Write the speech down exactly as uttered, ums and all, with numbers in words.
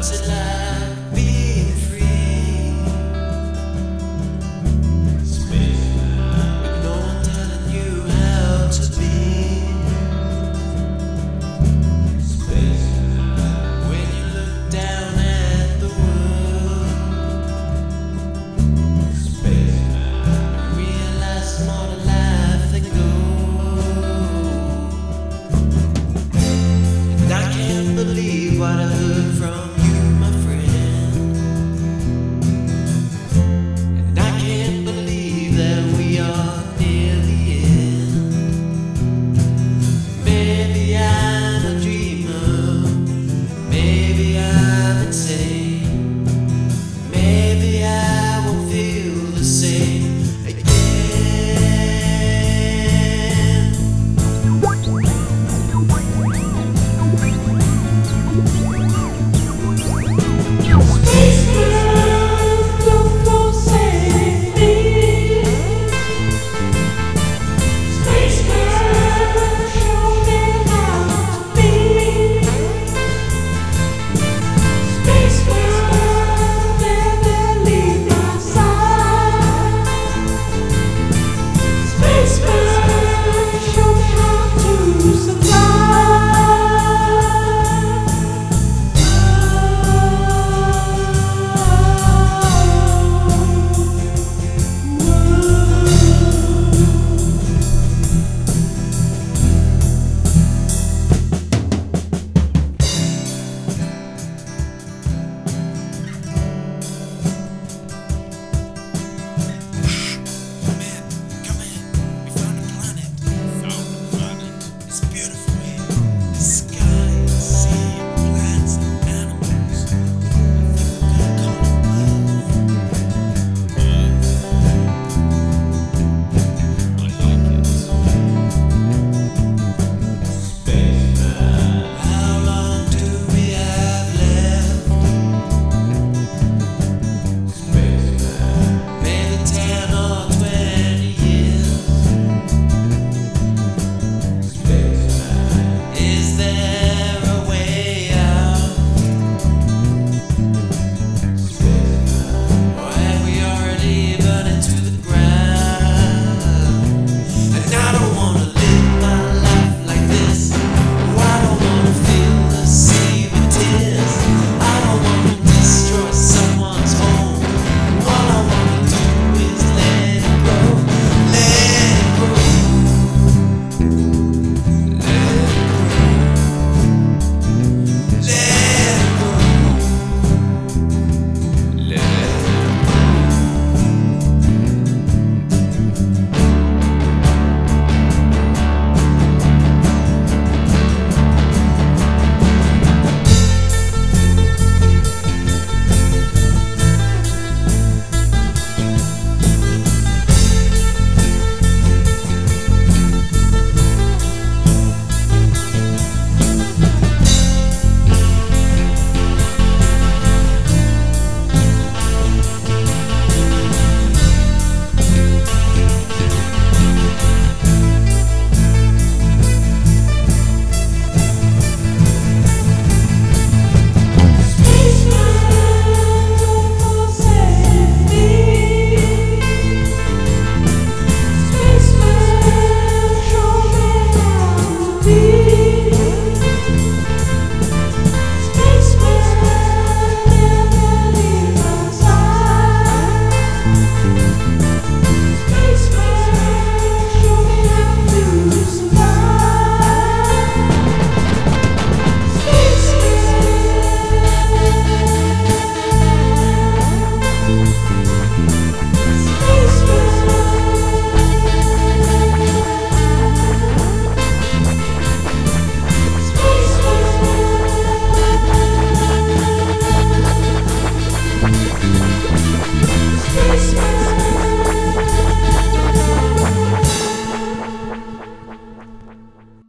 What's it like being free? Spaceman, with no one telling you how to be. Spaceman, when you look down at the world. Spaceman, you realize more to life than gold. And I can't believe what I heard from you, my friend. And I can't believe that we are near the end. Maybe I'm a dreamer. Maybe I'm insane.